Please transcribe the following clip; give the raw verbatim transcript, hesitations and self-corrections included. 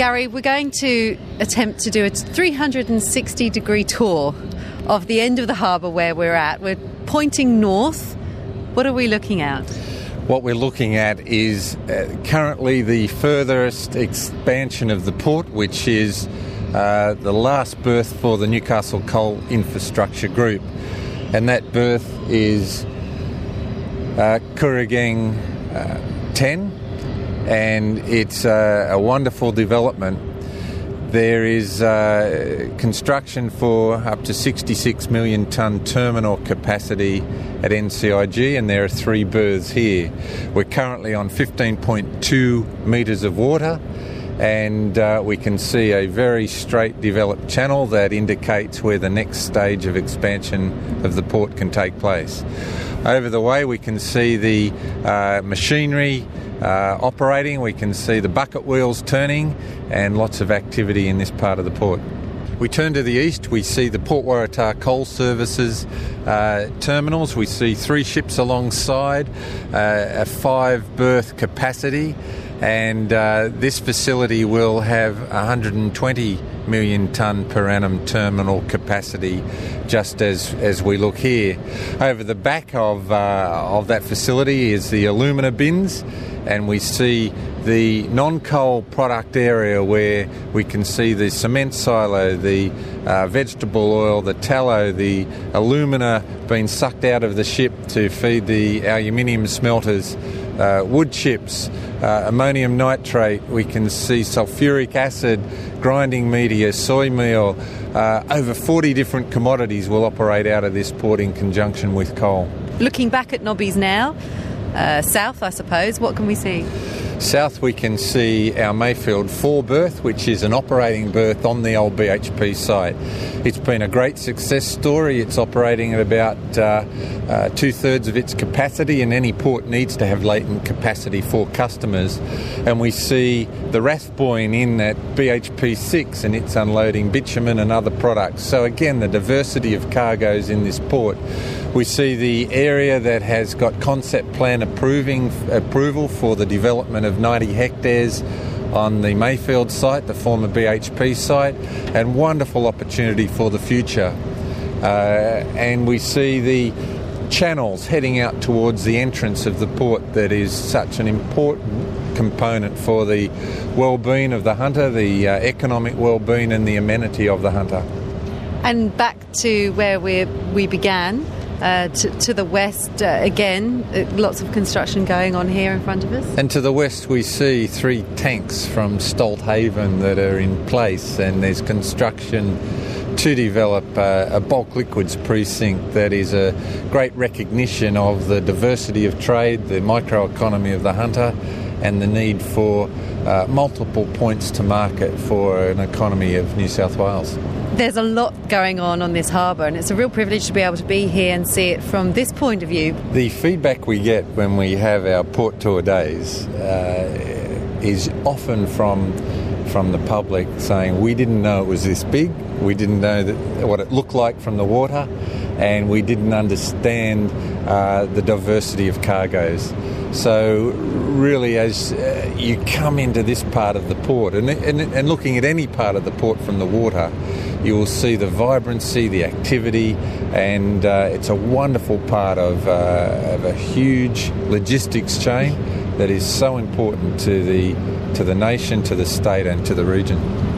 Gary, we're going to attempt to do a three hundred sixty degree tour of the end of the harbour where we're at. We're pointing north. What are we looking at? What we're looking at is uh, currently the furthest expansion of the port, which is uh, the last berth for the Newcastle Coal Infrastructure Group. And that berth is uh, Kooragang uh, ten, and it's uh, a wonderful development. There is uh, construction for up to sixty-six million tonne terminal capacity at N C I G, and there are three berths here. We're currently on fifteen point two metres of water, and uh, we can see a very straight developed channel that indicates where the next stage of expansion of the port can take place. Over the way we can see the uh, machinery uh, operating, we can see the bucket wheels turning, and lots of activity in this part of the port. We turn to the east, we see the Port Waratah Coal Services uh, terminals. We see three ships alongside, uh, a five berth capacity, and uh, this facility will have one hundred twenty million tonne per annum terminal capacity, just as, as we look here. Over the back of, uh, of that facility is the alumina bins, and we see the non-coal product area where we can see the cement silo, the uh, vegetable oil, the tallow, the alumina being sucked out of the ship to feed the aluminium smelters, uh, wood chips, uh, ammonium nitrate, we can see sulfuric acid, grinding media, soy meal. Uh, over forty different commodities will operate out of this port in conjunction with coal. Looking back at Nobby's now, uh, south I suppose, what can we see? South we can see our Mayfield four berth, which is an operating berth on the old B H P site. It's been a great success story. It's operating at about uh, uh, two-thirds of its capacity, and any port needs to have latent capacity for customers. And we see the Rathboyne in at B H P six, and it's unloading bitumen and other products. So again, the diversity of cargoes in this port. We see the area that has got concept plan approving approval for the development of ninety hectares on the Mayfield site, the former B H P site, and wonderful opportunity for the future. Uh, and we see the channels heading out towards the entrance of the port that is such an important component for the well-being of the hunter, the uh, economic well-being and the amenity of the hunter. And back to where we we began, Uh, to, to the west, uh, again, uh, lots of construction going on here in front of us. And to the west we see three tanks from Stolthaven that are in place, and there's construction to develop uh, a bulk liquids precinct that is a great recognition of the diversity of trade, the microeconomy of the hunter, and the need for uh, multiple points to market for an economy of New South Wales. There's a lot going on on this harbour, and it's a real privilege to be able to be here and see it from this point of view. The feedback we get when we have our port tour days uh, is often from from the public saying, we didn't know it was this big, we didn't know that, what it looked like from the water, and we didn't understand uh, the diversity of cargoes. So really, as uh, you come into this part of the port, and, and, and looking at any part of the port from the water, you will see the vibrancy, the activity, and uh, it's a wonderful part of, uh, of a huge logistics chain that is so important to the to the nation, to the state, and to the region.